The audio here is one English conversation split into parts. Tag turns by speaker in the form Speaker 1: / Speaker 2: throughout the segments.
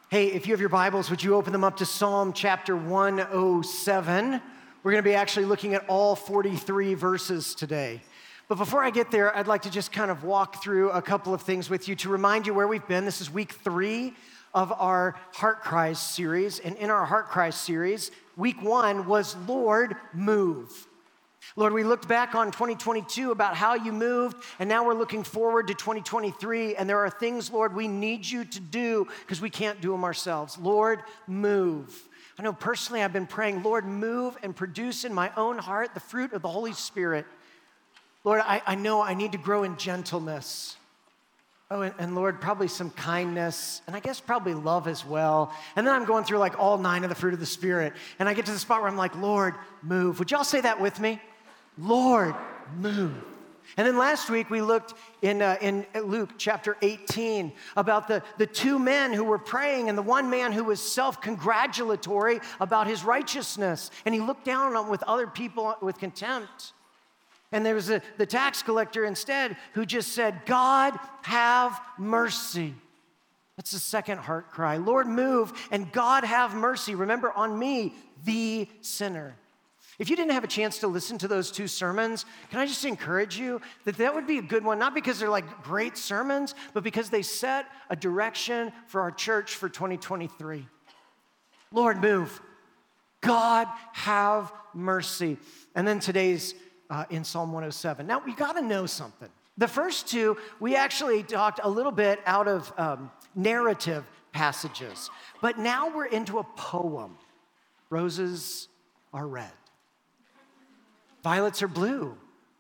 Speaker 1: Hey, if you have your Bibles, would you open them up to Psalm chapter 107? We're going to be actually looking at all 43 verses today. But before I get there, I'd like to just kind of walk through a couple of things with you to remind you where we've been. This is week 3 of our Heart Cries series. And in our Heart Cries series, week 1 was Lord, Move. Lord, we looked back on 2022 about how you moved, and now we're looking forward to 2023, and there are things, Lord, we need you to do because we can't do them ourselves. Lord, move. I know personally I've been praying, Lord, move and produce in my own heart the fruit of the Holy Spirit. Lord, I know I need to grow in gentleness. Oh, and Lord, probably some kindness, and I guess probably love as well. And then I'm going through like all 9 of the fruit of the Spirit, and I get to the spot where I'm like, Lord, move. Would y'all say that with me? Lord, move. And then last week we looked in Luke chapter 18 about the 2 men who were praying and the one man who was self-congratulatory about his righteousness. And he looked down on with other people with contempt. And there was the tax collector instead who just said, God, have mercy. That's the second heart cry. Lord, move, and God, have mercy. Remember, on me, the sinner. If you didn't have a chance to listen to those 2 sermons, can I just encourage you that would be a good one, not because they're like great sermons, but because they set a direction for our church for 2023. Lord, move. God, have mercy. And then today's in Psalm 107. Now, we got to know something. The first 2, we actually talked a little bit out of narrative passages, but now we're into a poem. Roses are red. Violets are blue.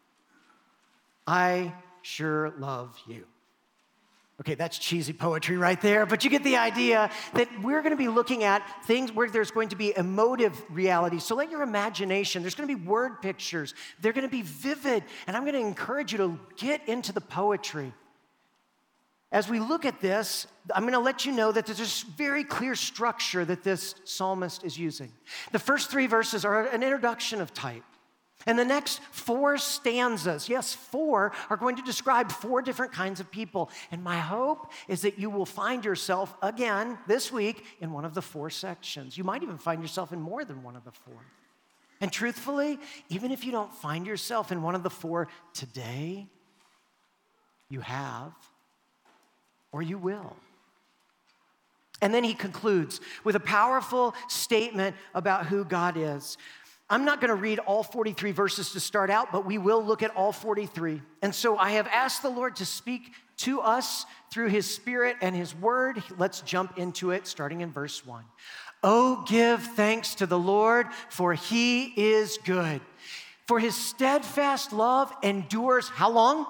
Speaker 1: I sure love you. Okay, that's cheesy poetry right there, but you get the idea that we're going to be looking at things where there's going to be emotive reality. So let your imagination, there's going to be word pictures. They're going to be vivid, and I'm going to encourage you to get into the poetry. As we look at this, I'm going to let you know that there's this very clear structure that this psalmist is using. The first 3 verses are an introduction of type. And the next 4 stanzas, yes, 4, are going to describe 4 different kinds of people. And my hope is that you will find yourself again this week in one of the 4 sections. You might even find yourself in more than one of the 4. And truthfully, even if you don't find yourself in one of the 4 today, you have, or you will. And then he concludes with a powerful statement about who God is. I'm not going to read all 43 verses to start out, but we will look at all 43. And so I have asked the Lord to speak to us through his Spirit and his word. Let's jump into it, starting in verse 1. Oh, give thanks to the Lord, for he is good. For his steadfast love endures how long?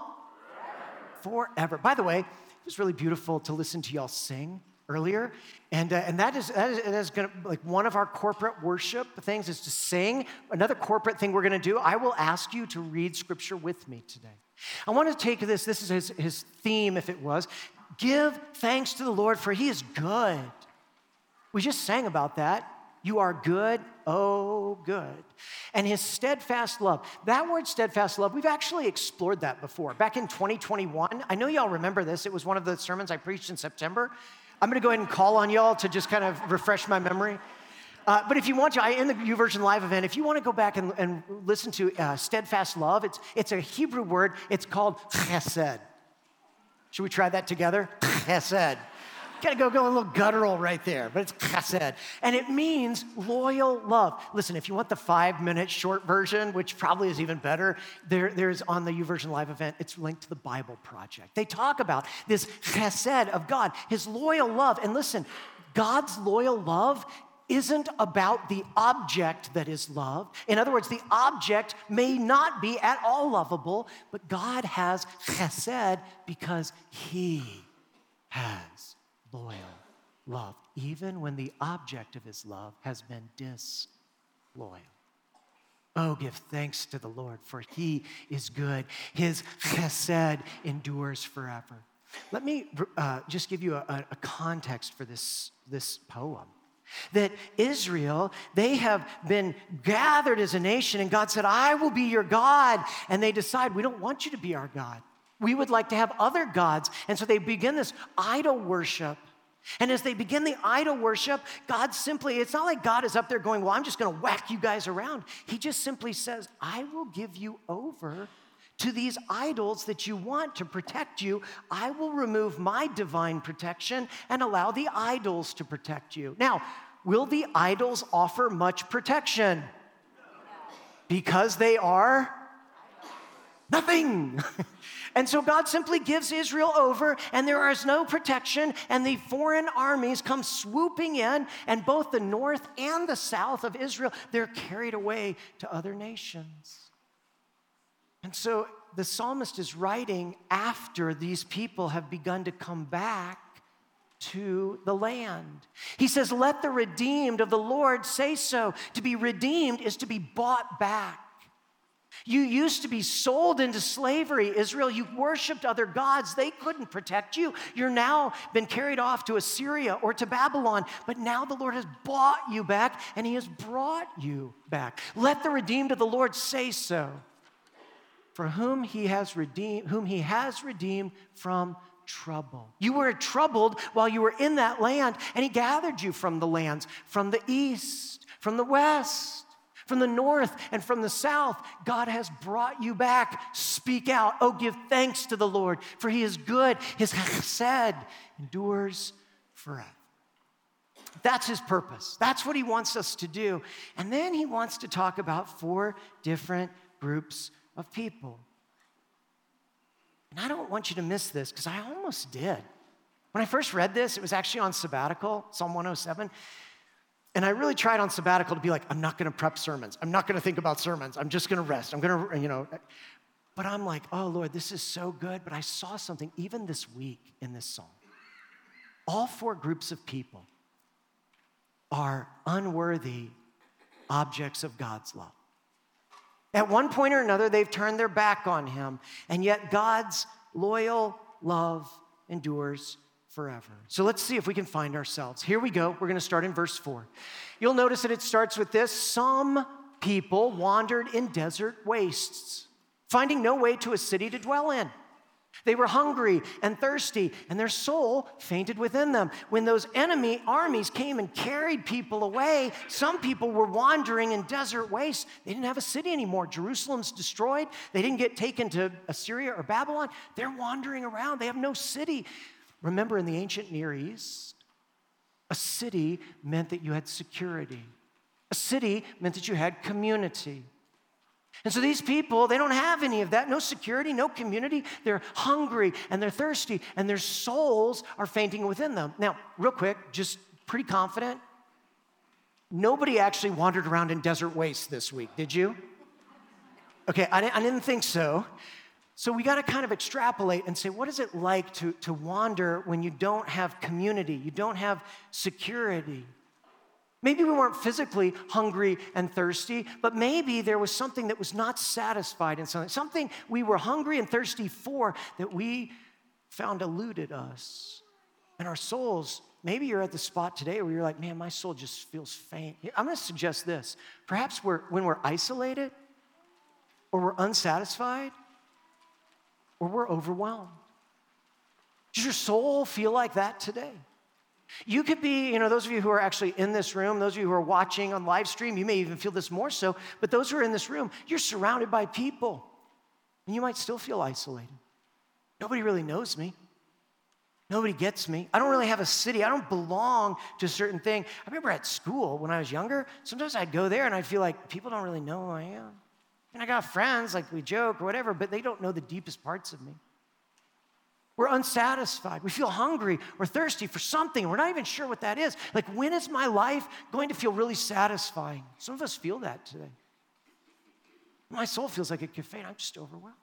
Speaker 1: Forever. By the way, it was really beautiful to listen to y'all sing earlier, and that is going to, like, one of our corporate worship things is to sing. Another corporate thing we're going to do, I will ask you to read scripture with me today. I want to take this is his theme, if it was, give thanks to the Lord, for he is good. We just sang about that. You are good, oh good. And his steadfast love. That word steadfast love, we've actually explored that before. Back in 2021, I know y'all remember this. It was one of the sermons I preached in September. I'm going to go ahead and call on y'all to just kind of refresh my memory. But if you want to, in the YouVersion Live event, if you want to go back and listen to steadfast love, it's a Hebrew word. It's called chesed. Should we try that together? Chesed. Kind of go a little guttural right there, but it's chesed. And it means loyal love. Listen, if you want the 5-minute short version, which probably is even better, there's on the YouVersion Live event, it's linked to the Bible Project. They talk about this chesed of God, his loyal love. And listen, God's loyal love isn't about the object that is loved. In other words, the object may not be at all lovable, but God has chesed because he has loyal love, even when the object of his love has been disloyal. Oh, give thanks to the Lord, for he is good. His chesed endures forever. Let me just give you a context for this poem. That Israel, they have been gathered as a nation, and God said, I will be your God. And they decide, we don't want you to be our God. We would like to have other gods. And so they begin this idol worship. And as they begin the idol worship, God simply, it's not like God is up there going, well, I'm just going to whack you guys around. He just simply says, I will give you over to these idols that you want to protect you. I will remove my divine protection and allow the idols to protect you. Now, will the idols offer much protection? Because they are nothing. And so God simply gives Israel over, and there is no protection, and the foreign armies come swooping in, and both the north and the south of Israel, they're carried away to other nations. And so the psalmist is writing after these people have begun to come back to the land. He says, let the redeemed of the Lord say so. To be redeemed is to be bought back. You used to be sold into slavery, Israel. You worshiped other gods. They couldn't protect you. You're now been carried off to Assyria or to Babylon. But now the Lord has bought you back, and he has brought you back. Let the redeemed of the Lord say so. For whom he has redeemed from trouble. You were troubled while you were in that land, and he gathered you from the lands, from the east, from the west, from the north, and from the south. God has brought you back. Speak out. Oh, give thanks to the Lord, for he is good. His chesed endures forever. That's his purpose. That's what he wants us to do. And then he wants to talk about 4 different groups of people. And I don't want you to miss this, because I almost did. When I first read this, it was actually on sabbatical, Psalm 107. And I really tried on sabbatical to be like, I'm not going to prep sermons. I'm not going to think about sermons. I'm just going to rest. I'm going to, But I'm like, oh, Lord, this is so good. But I saw something even this week in this psalm. All 4 groups of people are unworthy objects of God's love. At one point or another, they've turned their back on him, and yet God's loyal love endures forever. So let's see if we can find ourselves. Here we go. We're going to start in verse 4. You'll notice that it starts with this: some people wandered in desert wastes, finding no way to a city to dwell in. They were hungry and thirsty, and their soul fainted within them. When those enemy armies came and carried people away, some people were wandering in desert wastes. They didn't have a city anymore. Jerusalem's destroyed. They didn't get taken to Assyria or Babylon. They're wandering around. They have no city. Remember, in the ancient Near East, a city meant that you had security. A city meant that you had community. And so these people, they don't have any of that. No security, no community. They're hungry and they're thirsty, and their souls are fainting within them. Now, real quick, just pretty confident, nobody actually wandered around in desert wastes this week, did you? Okay, I didn't think so. So we got to kind of extrapolate and say, what is it like to wander when you don't have community, you don't have security? Maybe we weren't physically hungry and thirsty, but maybe there was something that was not satisfied in something we were hungry and thirsty for that we found eluded us. And our souls, maybe you're at the spot today where you're like, man, my soul just feels faint. I'm going to suggest this. Perhaps when we're isolated, or we're unsatisfied, or we're overwhelmed. Does your soul feel like that today? You could be, those of you who are actually in this room, those of you who are watching on live stream, you may even feel this more so, but those who are in this room, you're surrounded by people, and you might still feel isolated. Nobody really knows me. Nobody gets me. I don't really have a city. I don't belong to a certain thing. I remember at school when I was younger, sometimes I'd go there and I'd feel like people don't really know who I am. And I got friends, like we joke or whatever, but they don't know the deepest parts of me. We're unsatisfied. We feel hungry or thirsty for something. We're not even sure what that is. Like, when is my life going to feel really satisfying? Some of us feel that today. My soul feels like it could faint. I'm just overwhelmed.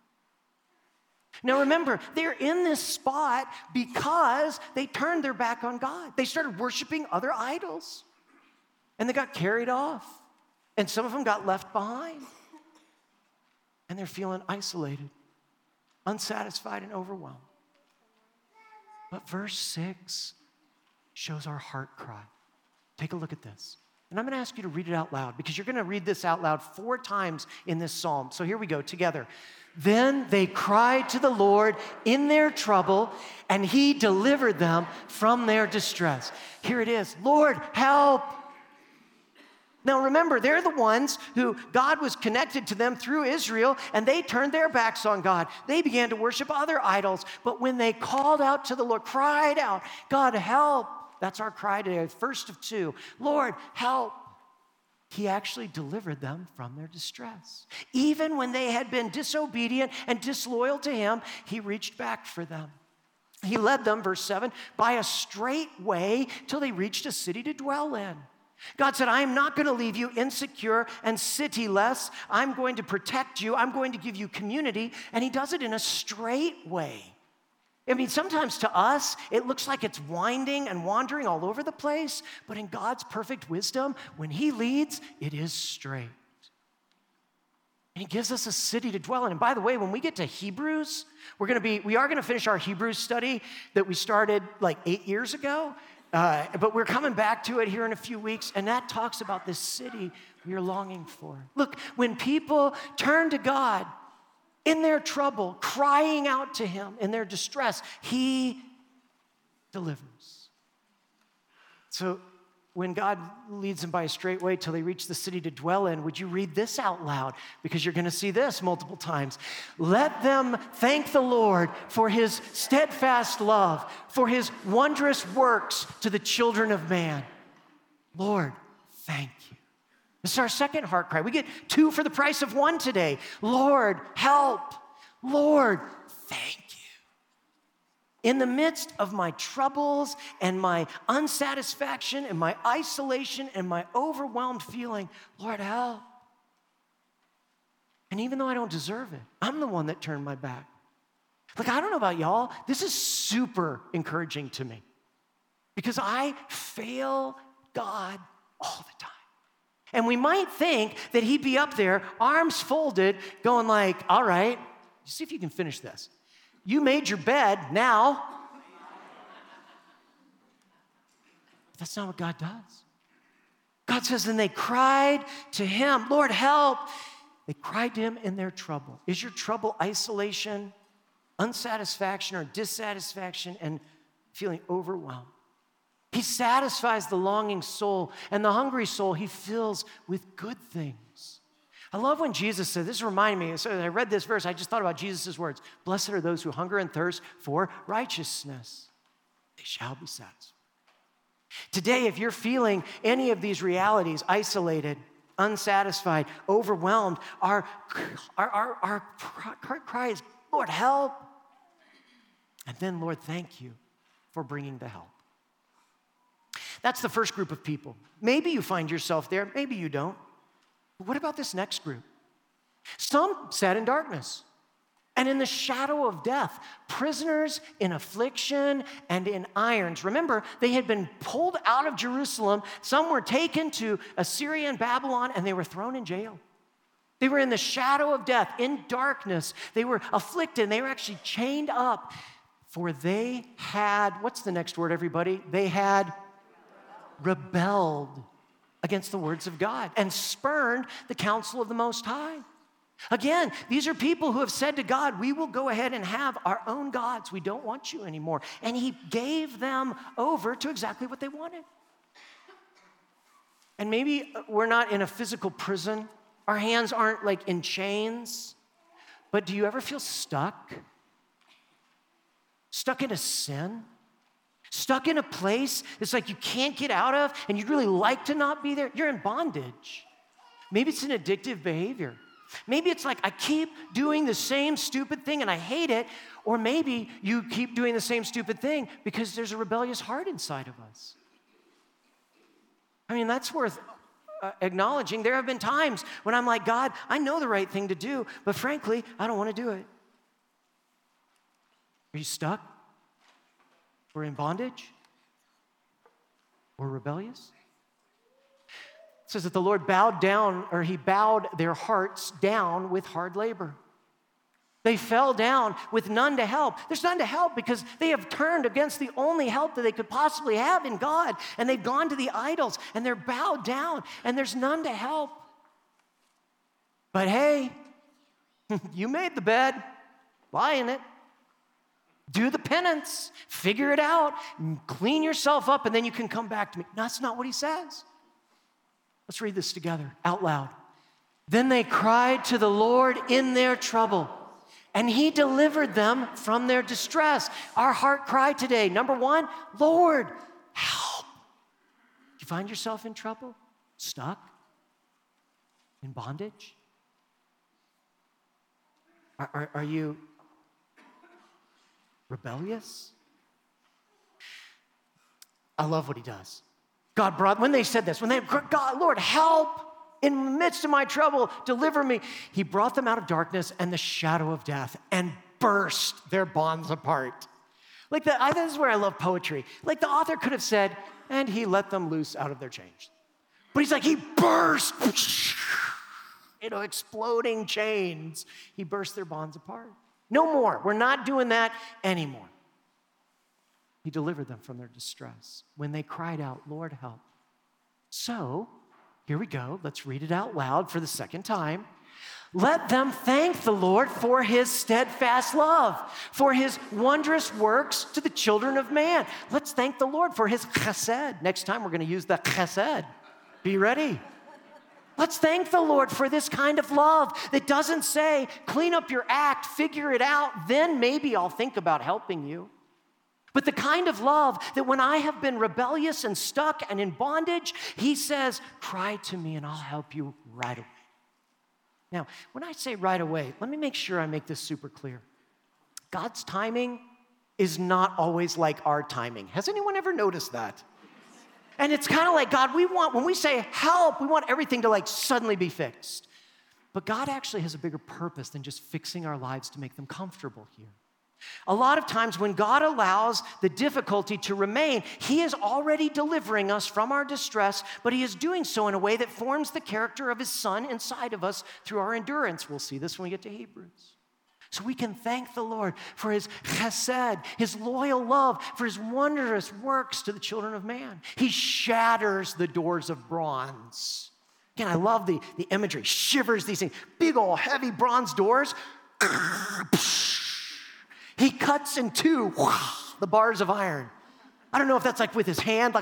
Speaker 1: Now remember, they're in this spot because they turned their back on God. They started worshiping other idols. And they got carried off. And some of them got left behind. And they're feeling isolated, unsatisfied, and overwhelmed. But verse 6 shows our heart cry. Take a look at this. And I'm going to ask you to read it out loud because you're going to read this out loud 4 times in this psalm. So here we go together. Then they cried to the Lord in their trouble, and he delivered them from their distress. Here it is. Lord, help. Now remember, they're the ones who God was connected to them through Israel, and they turned their backs on God. They began to worship other idols. But when they called out to the Lord, cried out, God, help. That's our cry today, first of 2. Lord, help. He actually delivered them from their distress. Even when they had been disobedient and disloyal to him, he reached back for them. He led them, verse 7, by a straight way till they reached a city to dwell in. God said, I am not going to leave you insecure and cityless. I'm going to protect you. I'm going to give you community. And he does it in a straight way. I mean, sometimes to us, it looks like it's winding and wandering all over the place, but in God's perfect wisdom, when he leads, it is straight. And he gives us a city to dwell in. And by the way, when we get to Hebrews, we are going to finish our Hebrews study that we started like 8 years ago, but we're coming back to it here in a few weeks, and that talks about this city we are longing for. Look, when people turn to God, in their trouble, crying out to him in their distress, he delivers. So when God leads them by a straight way till they reach the city to dwell in, would you read this out loud? Because you're going to see this multiple times. Let them thank the Lord for his steadfast love, for his wondrous works to the children of man. Lord, thank you. This is our second heart cry. We get 2 for the price of 1 today. Lord, help. Lord, thank you. In the midst of my troubles and my unsatisfaction and my isolation and my overwhelmed feeling, Lord, help. And even though I don't deserve it, I'm the one that turned my back. Look, I don't know about y'all. This is super encouraging to me because I fail God all the time. And we might think that he'd be up there, arms folded, going like, all right, see if you can finish this. You made your bed, now. That's not what God does. God says, and they cried to him, Lord, help. They cried to him in their trouble. Is your trouble isolation, unsatisfaction, or dissatisfaction, and feeling overwhelmed? He satisfies the longing soul, and the hungry soul he fills with good things. I love when Jesus said, this reminded me, so as I read this verse, I just thought about Jesus' words. Blessed are those who hunger and thirst for righteousness. They shall be satisfied. Today, if you're feeling any of these realities, isolated, unsatisfied, overwhelmed, our cry is, Lord, help. And then, Lord, thank you for bringing the help. That's the first group of people. Maybe you find yourself there, maybe you don't. But what about this next group? Some sat in darkness and in the shadow of death, prisoners in affliction and in irons. Remember, they had been pulled out of Jerusalem. Some were taken to Assyria and Babylon, and they were thrown in jail. They were in the shadow of death, in darkness. They were afflicted, and they were actually chained up. For they had, what's the next word, everybody? They had rebelled against the words of God and spurned the counsel of the Most High. Again, these are people who have said to God, we will go ahead and have our own gods. We don't want you anymore. And he gave them over to exactly what they wanted. And maybe we're not in a physical prison. Our hands aren't like in chains. But do you ever feel stuck? Stuck in a sin? Stuck in a place that's like you can't get out of and you'd really like to not be there? You're in bondage. Maybe it's an addictive behavior. Maybe it's like I keep doing the same stupid thing and I hate it. Or maybe you keep doing the same stupid thing because there's a rebellious heart inside of us. I mean, that's worth acknowledging. There have been times when I'm like, God, I know the right thing to do, but frankly, I don't want to do it. Are you stuck? Or in bondage? Or rebellious? It says that the Lord bowed down, or he bowed their hearts down with hard labor. They fell down with none to help. There's none to help because they have turned against the only help that they could possibly have in God. And they've gone to the idols and they're bowed down and there's none to help. But hey, you made the bed, lie in it. Do the penance, figure it out, clean yourself up, and then you can come back to me. That's not what he says. Let's read this together out loud. Then they cried to the Lord in their trouble, and he delivered them from their distress. Our heart cry today, number one, Lord, help. Do you find yourself in trouble, stuck, in bondage? Are you rebellious? I love what he does. God brought, when they said this, God, Lord, help in the midst of my trouble, deliver me. He brought them out of darkness and the shadow of death and burst their bonds apart. This is where I love poetry. Like the author could have said, and he let them loose out of their chains. But he's like, he burst, exploding chains. He burst their bonds apart. No more. We're not doing that anymore. He delivered them from their distress when they cried out, Lord, help. So, here we go. Let's read it out loud for the second time. Let them thank the Lord for his steadfast love, for his wondrous works to the children of man. Let's thank the Lord for his chesed. Next time we're going to use the chesed. Be ready. Let's thank the Lord for this kind of love that doesn't say, clean up your act, figure it out, then maybe I'll think about helping you. But the kind of love that when I have been rebellious and stuck and in bondage, he says, cry to me and I'll help you right away. Now, when I say right away, let me make sure I make this super clear. God's timing is not always like our timing. Has anyone ever noticed that? And it's kind of like, God, when we say help, we want everything to suddenly be fixed. But God actually has a bigger purpose than just fixing our lives to make them comfortable here. A lot of times when God allows the difficulty to remain, he is already delivering us from our distress, but he is doing so in a way that forms the character of his Son inside of us through our endurance. We'll see this when we get to Hebrews. So we can thank the Lord for his chesed, his loyal love, for his wondrous works to the children of man. He shatters the doors of bronze. Again, I love the imagery. Shivers these things. Big old heavy bronze doors. He cuts in two the bars of iron. I don't know if that's with his hand,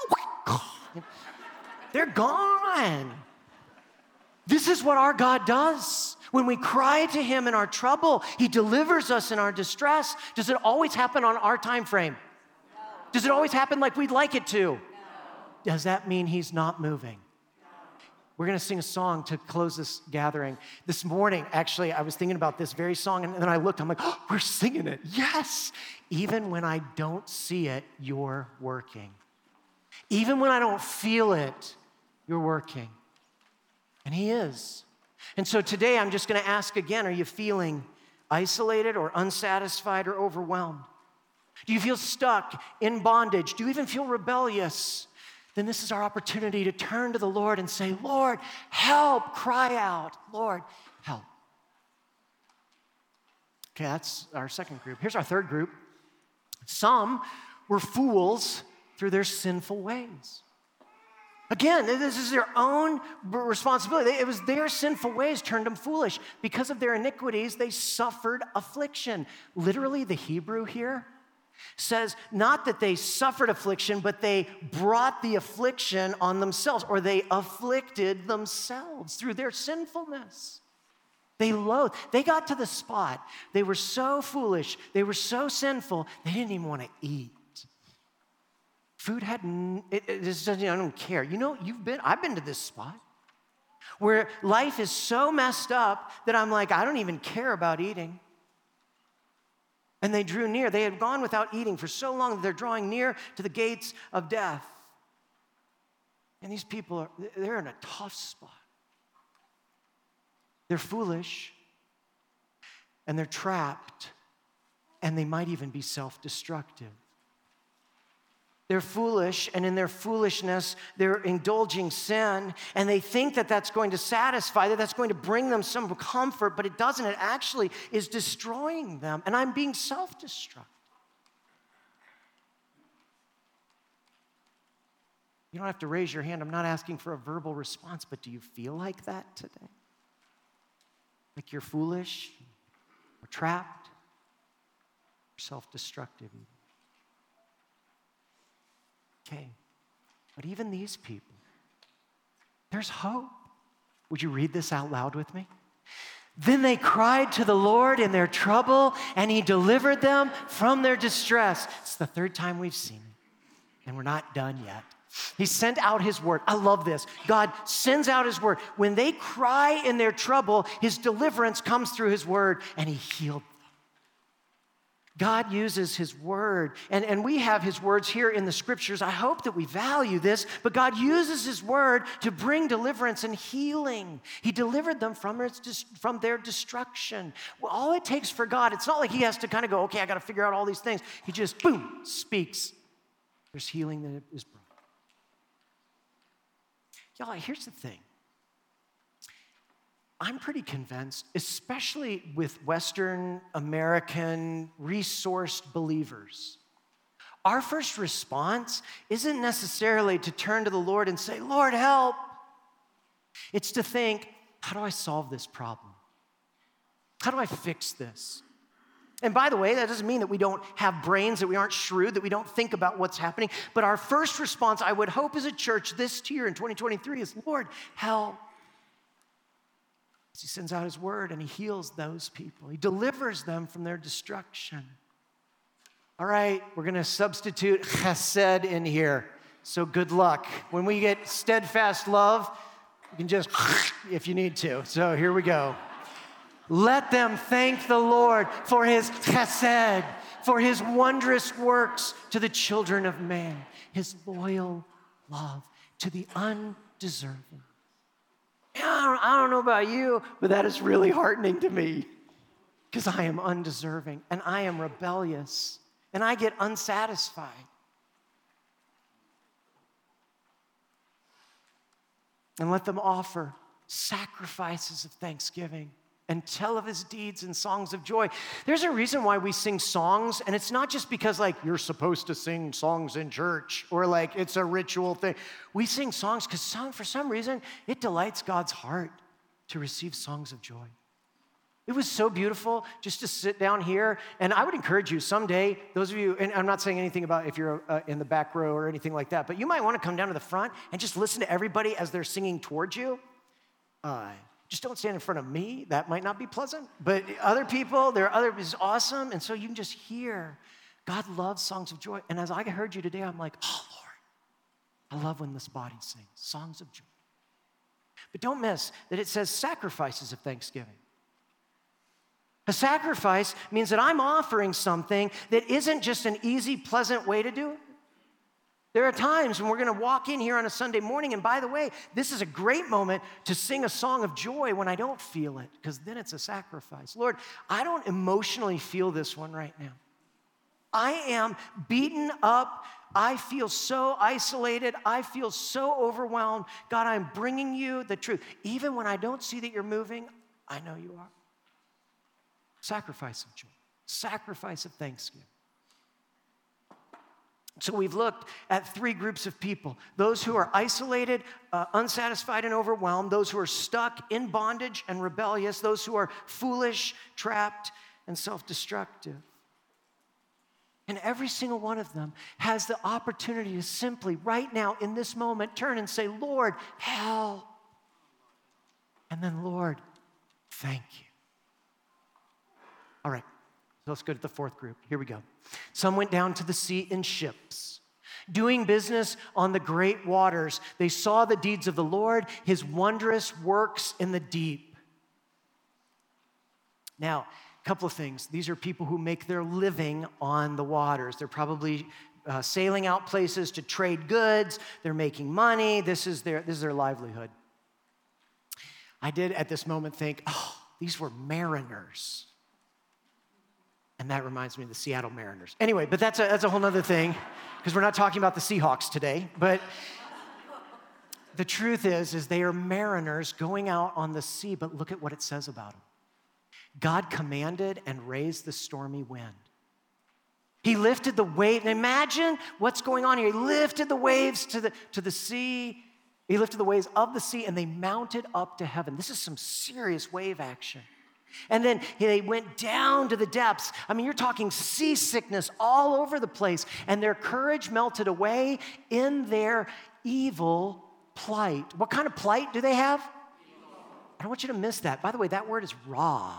Speaker 1: they're gone. This is what our God does. When we cry to him in our trouble, he delivers us in our distress. Does it always happen on our time frame? No. Does it always happen like we'd like it to? No. Does that mean he's not moving? No. We're going to sing a song to close this gathering. This morning, actually, I was thinking about this very song, and then I looked, I'm like, oh, we're singing it. Yes. Even when I don't see it, you're working. Even when I don't feel it, you're working. And he is. And so today I'm just going to ask again, are you feeling isolated or unsatisfied or overwhelmed? Do you feel stuck in bondage? Do you even feel rebellious? Then this is our opportunity to turn to the Lord and say, Lord, help, cry out, Lord, help. Okay, that's our second group. Here's our third group. Some were fools through their sinful ways. Again, this is their own responsibility. It was their sinful ways turned them foolish. Because of their iniquities, they suffered affliction. Literally, the Hebrew here says not that they suffered affliction, but they brought the affliction on themselves, or they afflicted themselves through their sinfulness. They got to the spot. They were so foolish. They were so sinful, they didn't even want to eat. Food I don't care. I've been to this spot where life is so messed up that I'm like, I don't even care about eating. And they drew near. They had gone without eating for so long that they're drawing near to the gates of death. And these people, they're in a tough spot. They're foolish, and they're trapped, and they might even be self-destructive. They're foolish, and in their foolishness, they're indulging sin, and they think that that's going to satisfy, that that's going to bring them some comfort, but it doesn't. It actually is destroying them, and I'm being self-destructive. You don't have to raise your hand. I'm not asking for a verbal response, but do you feel like that today? Like you're foolish, or trapped, or self-destructive even? Okay, but even these people, there's hope. Would you read this out loud with me? Then they cried to the Lord in their trouble, and he delivered them from their distress. It's the third time we've seen it, and we're not done yet. He sent out his word. I love this. God sends out his word. When they cry in their trouble, his deliverance comes through his word, and he healed them. God uses his word, and we have his words here in the scriptures. I hope that we value this, but God uses his word to bring deliverance and healing. He delivered them from their destruction. Well, all it takes for God, it's not like he has to kind of go, okay, I got to figure out all these things. He just, boom, speaks. There's healing that is brought. Y'all, here's the thing. I'm pretty convinced, especially with Western American resourced believers, our first response isn't necessarily to turn to the Lord and say, Lord, help. It's to think, how do I solve this problem? How do I fix this? And by the way, that doesn't mean that we don't have brains, that we aren't shrewd, that we don't think about what's happening. But our first response, I would hope as a church this year in 2023 is, Lord, help. He sends out his word and he heals those people. He delivers them from their destruction. All right, we're going to substitute chesed in here. So good luck. When we get steadfast love, you can just if you need to. So here we go. Let them thank the Lord for his chesed, for his wondrous works to the children of man, his loyal love to the undeserving. I don't know about you, but that is really heartening to me because I am undeserving and I am rebellious and I get unsatisfied. And let them offer sacrifices of thanksgiving and tell of his deeds in songs of joy. There's a reason why we sing songs, and it's not just because, like, you're supposed to sing songs in church or, like, it's a ritual thing. We sing songs because for some reason, it delights God's heart to receive songs of joy. It was so beautiful just to sit down here, and I would encourage you someday, those of you, and I'm not saying anything about if you're in the back row or anything like that, but you might want to come down to the front and just listen to everybody as they're singing towards you. Just don't stand in front of me. That might not be pleasant. But other people, it's awesome. And so you can just hear God loves songs of joy. And as I heard you today, I'm like, oh, Lord, I love when this body sings songs of joy. But don't miss that it says sacrifices of thanksgiving. A sacrifice means that I'm offering something that isn't just an easy, pleasant way to do it. There are times when we're going to walk in here on a Sunday morning, and by the way, this is a great moment to sing a song of joy when I don't feel it, because then it's a sacrifice. Lord, I don't emotionally feel this one right now. I am beaten up. I feel so isolated. I feel so overwhelmed. God, I'm bringing you the truth. Even when I don't see that you're moving, I know you are. Sacrifice of joy, sacrifice of thanksgiving. So we've looked at three groups of people: those who are isolated, unsatisfied, and overwhelmed; those who are stuck in bondage and rebellious; those who are foolish, trapped, and self-destructive. And every single one of them has the opportunity to simply, right now, in this moment, turn and say, Lord, help. And then, Lord, thank you. All right. So let's go to the fourth group. Here we go. Some went down to the sea in ships, doing business on the great waters. They saw the deeds of the Lord, his wondrous works in the deep. Now, a couple of things. These are people who make their living on the waters. They're probably sailing out places to trade goods. They're making money. This is their livelihood. I did at this moment think, oh, these were mariners. And that reminds me of the Seattle Mariners. Anyway, but that's a whole other thing. because we're not talking about the Seahawks today, but the truth is they are mariners going out on the sea, but look at what it says about them. God commanded and raised the stormy wind. He lifted the wave. And imagine what's going on here. He lifted the waves to the sea. He lifted the waves of the sea, and they mounted up to heaven. This is some serious wave action. And then they went down to the depths. I mean, you're talking seasickness all over the place. And their courage melted away in their evil plight. What kind of plight do they have? I don't want you to miss that. By the way, that word is raw.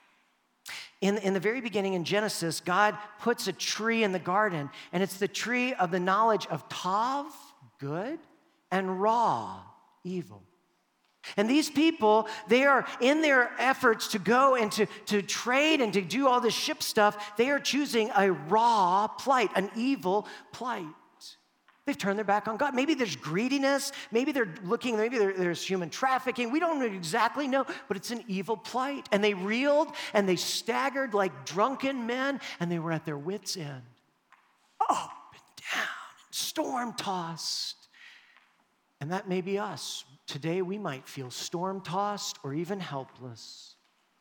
Speaker 1: In the very beginning in Genesis, God puts a tree in the garden, and it's the tree of the knowledge of Tav, good, and Ra, evil. And these people, they are in their efforts to go and to trade and to do all this ship stuff, they are choosing a raw plight, an evil plight. They've turned their back on God. Maybe there's greediness. Maybe there's human trafficking. We don't exactly know, but it's an evil plight. And they reeled and they staggered like drunken men, and they were at their wits' end. Up and down, storm-tossed. And that may be us. Today we might feel storm-tossed or even helpless.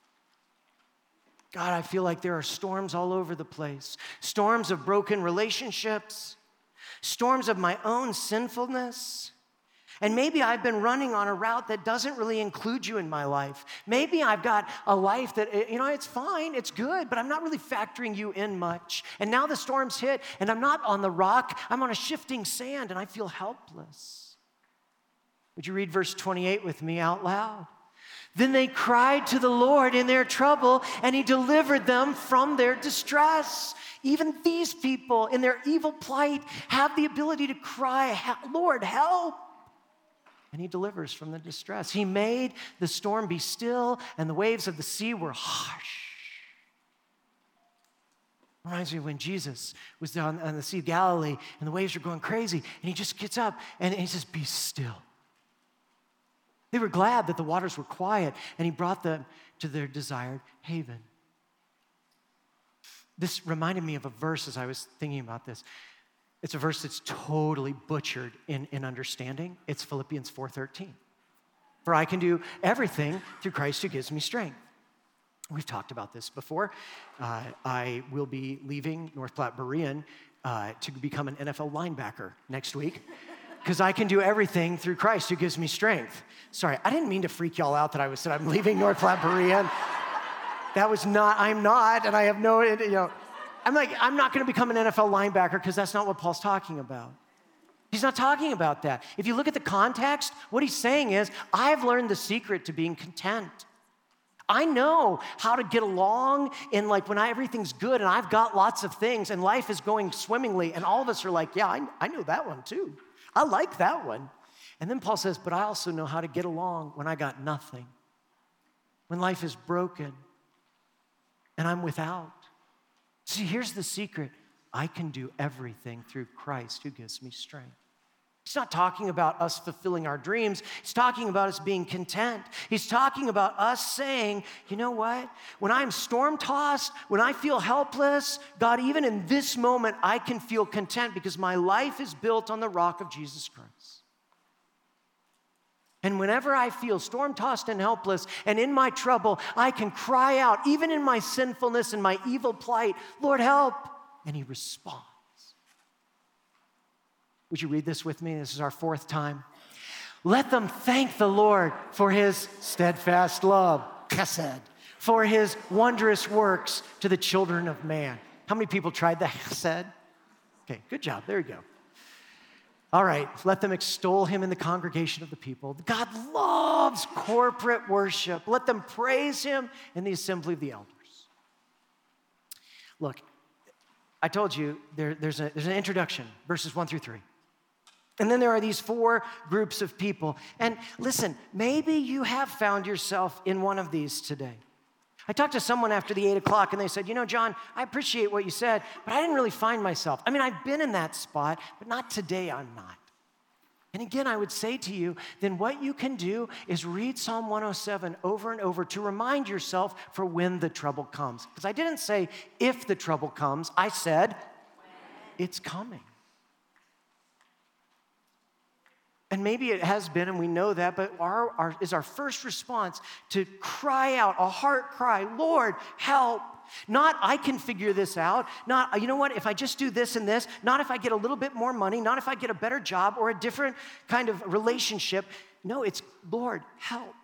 Speaker 1: God, I feel like there are storms all over the place. Storms of broken relationships. Storms of my own sinfulness. And maybe I've been running on a route that doesn't really include you in my life. Maybe I've got a life that, it's fine, it's good, but I'm not really factoring you in much. And now the storms hit, and I'm not on the rock, I'm on a shifting sand, and I feel helpless. Would you read verse 28 with me out loud? Then they cried to the Lord in their trouble, and he delivered them from their distress. Even these people in their evil plight have the ability to cry, Lord, help. And he delivers from the distress. He made the storm be still, and the waves of the sea were hushed. Reminds me of when Jesus was down on the Sea of Galilee, and the waves were going crazy, and he just gets up, and he says, be still. They were glad that the waters were quiet, and he brought them to their desired haven. This reminded me of a verse as I was thinking about this. It's a verse that's totally butchered in understanding. It's Philippians 4:13. For I can do everything through Christ who gives me strength. We've talked about this before. I will be leaving North Platte Berean to become an NFL linebacker next week, because I can do everything through Christ who gives me strength. Sorry, I didn't mean to freak y'all out that I said I'm leaving North Platte Berean. That was not, I'm not, and I have no, I'm not going to become an NFL linebacker because that's not what Paul's talking about. He's not talking about that. If you look at the context, what he's saying is, I've learned the secret to being content. I know how to get along in when everything's good and I've got lots of things and life is going swimmingly, and all of us are like, yeah, I know that one too. I like that one. And then Paul says, but I also know how to get along when I got nothing, when life is broken and I'm without. See, here's the secret. I can do everything through Christ who gives me strength. He's not talking about us fulfilling our dreams. He's talking about us being content. He's talking about us saying, you know what? When I'm storm-tossed, when I feel helpless, God, even in this moment, I can feel content because my life is built on the rock of Jesus Christ. And whenever I feel storm-tossed and helpless and in my trouble, I can cry out, even in my sinfulness and my evil plight, Lord, help. And he responds. Would you read this with me? This is our fourth time. Let them thank the Lord for his steadfast love, chesed, for his wondrous works to the children of man. How many people tried the chesed? Okay, good job. There you go. All right, let them extol him in the congregation of the people. God loves corporate worship. Let them praise him in the assembly of the elders. Look, I told you there's an introduction, verses 1 through 3. And then there are these four groups of people. And listen, maybe you have found yourself in one of these today. I talked to someone after the 8 o'clock and they said, John, I appreciate what you said, but I didn't really find myself. I mean, I've been in that spot, but not today, I'm not. And again, I would say to you, then what you can do is read Psalm 107 over and over to remind yourself for when the trouble comes. Because I didn't say if the trouble comes, I said it's coming. And maybe it has been, and we know that, but is our first response to cry out, a heart cry, Lord, help. Not, I can figure this out. Not, you know what, if I just do this and this. Not if I get a little bit more money. Not if I get a better job or a different kind of relationship. No, it's, Lord, help.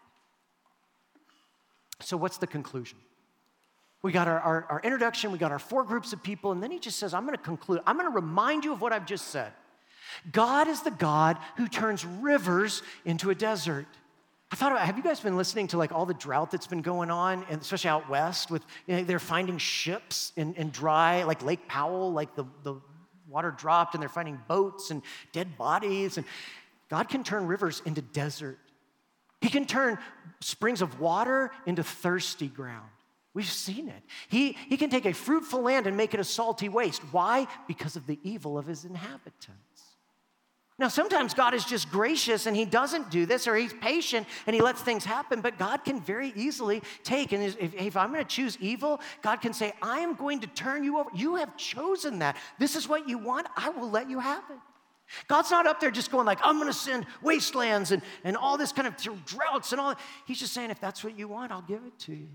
Speaker 1: So what's the conclusion? We got our introduction. We got our 4 groups of people. And then he just says, I'm going to conclude. I'm going to remind you of what I've just said. God is the God who turns rivers into a desert. I thought about, have you guys been listening to like all the drought that's been going on, and especially out west with, they're finding ships in dry, like Lake Powell, like the water dropped, and they're finding boats and dead bodies. And God can turn rivers into desert. He can turn springs of water into thirsty ground. We've seen it. He can take a fruitful land and make it a salty waste. Why? Because of the evil of his inhabitants. Now, sometimes God is just gracious and he doesn't do this, or he's patient and he lets things happen, but God can very easily take, and if I'm going to choose evil, God can say, I am going to turn you over. You have chosen that. This is what you want. I will let you have it. God's not up there just going like, I'm going to send wastelands and all this kind of droughts and all. He's just saying, if that's what you want, I'll give it to you.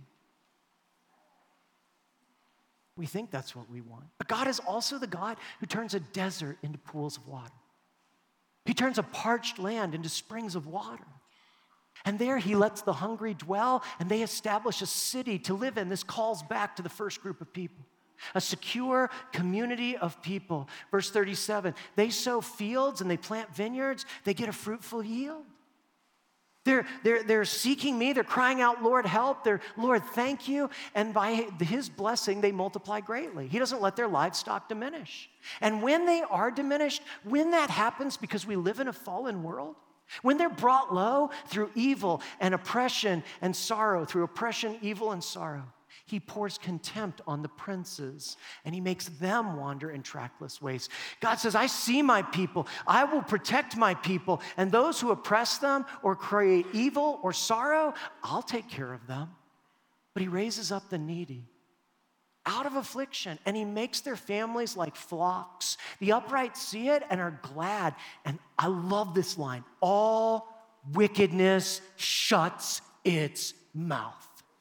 Speaker 1: We think that's what we want. But God is also the God who turns a desert into pools of water. He turns a parched land into springs of water. And there he lets the hungry dwell, and they establish a city to live in. This calls back to the first group of people. A secure community of people. Verse 37, they sow fields and they plant vineyards. They get a fruitful yield. They're seeking me. They're crying out, Lord, help. They're, Lord, thank you. And by his blessing, they multiply greatly. He doesn't let their livestock diminish. And when they are diminished, when that happens because we live in a fallen world, when they're brought low through evil and oppression and sorrow, through oppression, evil, and sorrow, he pours contempt on the princes, and he makes them wander in trackless ways. God says, I see my people. I will protect my people, and those who oppress them or create evil or sorrow, I'll take care of them. But he raises up the needy out of affliction, and he makes their families like flocks. The upright see it and are glad. And I love this line, all wickedness shuts its mouth.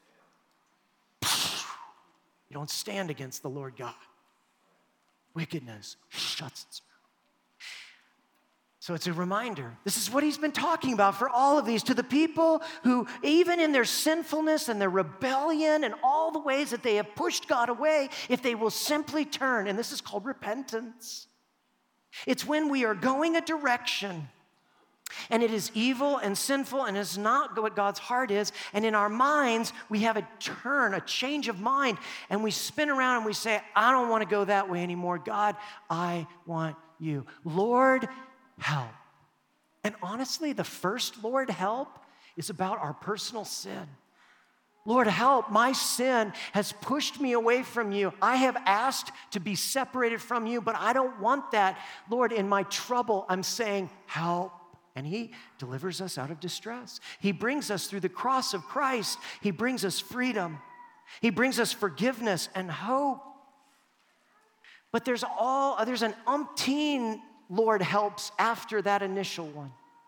Speaker 1: You don't stand against the Lord God. Wickedness shuts its mouth. So it's a reminder. This is what he's been talking about for all of these, to the people who, even in their sinfulness and their rebellion and all the ways that they have pushed God away, if they will simply turn, and this is called repentance. It's when we are going a direction and it is evil and sinful and is not what God's heart is. And in our minds, we have a turn, a change of mind, and we spin around and we say, I don't want to go that way anymore. God, I want you. Lord, help. And honestly, the first Lord, help is about our personal sin. Lord, help. My sin has pushed me away from you. I have asked to be separated from you, but I don't want that. Lord, in my trouble, I'm saying, help. And he delivers us out of distress. He brings us through the cross of Christ. He brings us freedom. He brings us forgiveness and hope. But there's an umpteen Lord helps after that initial one.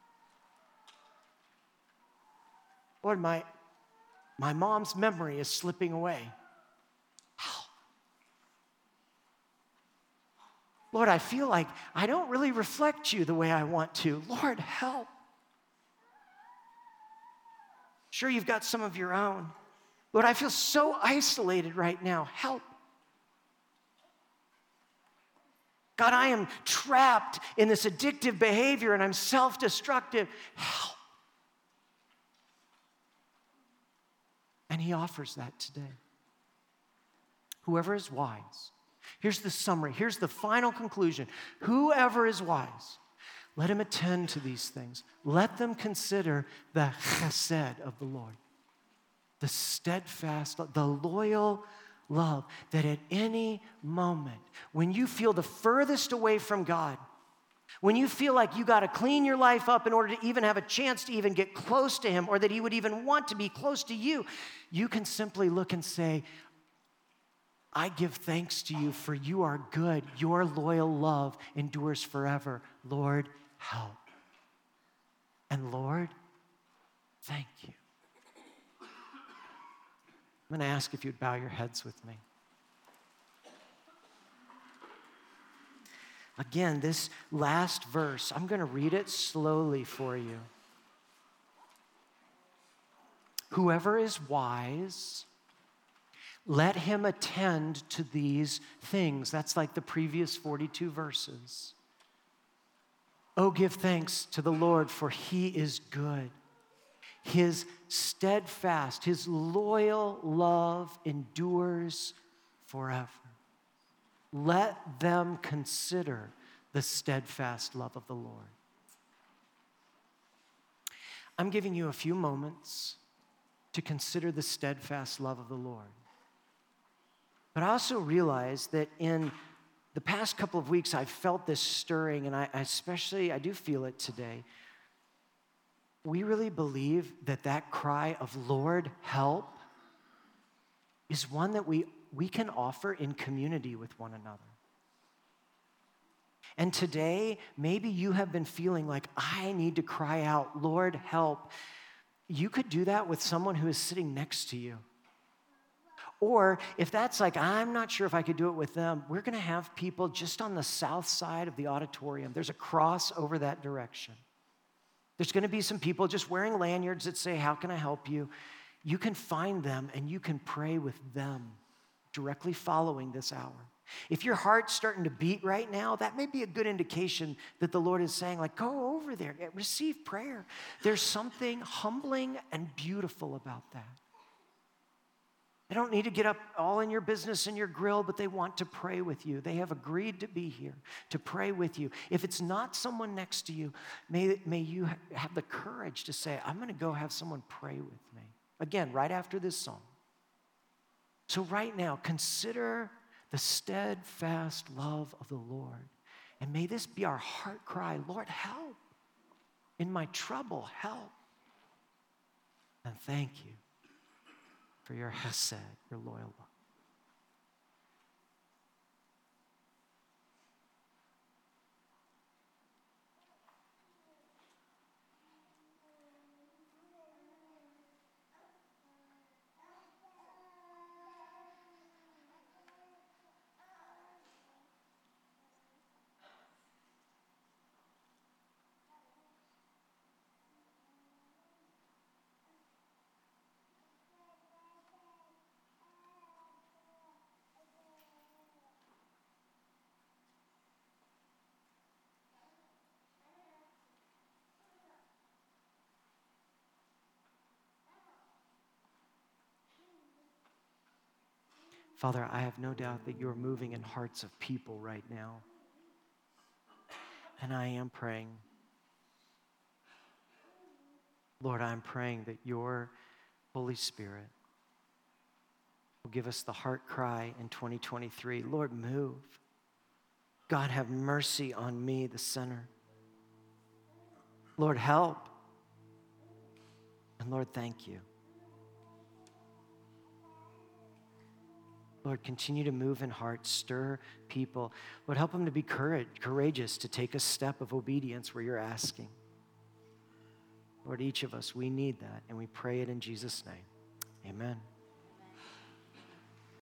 Speaker 1: Lord, my mom's memory is slipping away. Lord, I feel like I don't really reflect you the way I want to. Lord, help. Sure, you've got some of your own. Lord, I feel so isolated right now. Help. God, I am trapped in this addictive behavior and I'm self-destructive. Help. And he offers that today. Whoever is wise. Here's the summary. Here's the final conclusion. Whoever is wise, let him attend to these things. Let them consider the chesed of the Lord, the steadfast, the loyal love that at any moment, when you feel the furthest away from God, when you feel like you got to clean your life up in order to even have a chance to even get close to him, or that he would even want to be close to you, you can simply look and say, I give thanks to you, for you are good. Your loyal love endures forever. Lord, help. And Lord, thank you. I'm going to ask if you'd bow your heads with me. Again, this last verse, I'm going to read it slowly for you. Whoever is wise, let him attend to these things. That's like the previous 42 verses. Oh, give thanks to the Lord, for he is good. His steadfast, his loyal love endures forever. Let them consider the steadfast love of the Lord. I'm giving you a few moments to consider the steadfast love of the Lord. But I also realize that in the past couple of weeks, I've felt this stirring, and I do feel it today. We really believe that cry of, Lord, help, is one that we can offer in community with one another. And today, maybe you have been feeling like, I need to cry out, Lord, help. You could do that with someone who is sitting next to you. Or if that's like, I'm not sure if I could do it with them, we're going to have people just on the south side of the auditorium. There's a cross over that direction. There's going to be some people just wearing lanyards that say, how can I help you? You can find them and you can pray with them directly following this hour. If your heart's starting to beat right now, that may be a good indication that the Lord is saying, like, go over there, receive prayer. There's something humbling and beautiful about that. They don't need to get up all in your business and your grill, but they want to pray with you. They have agreed to be here to pray with you. If it's not someone next to you, may you have the courage to say, I'm going to go have someone pray with me. Again, right after this song. So right now, consider the steadfast love of the Lord. And may this be our heart cry, Lord, help. In my trouble, help. And thank you for your hesed, your loyal love. Father, I have no doubt that you're moving in hearts of people right now. And I am praying. Lord, I'm praying that your Holy Spirit will give us the heart cry in 2023. Lord, move. God, have mercy on me, the sinner. Lord, help. And Lord, thank you. Lord, continue to move in hearts, stir people. Lord, help them to be courageous to take a step of obedience where you're asking. Lord, each of us, we need that, and we pray it in Jesus' name. Amen.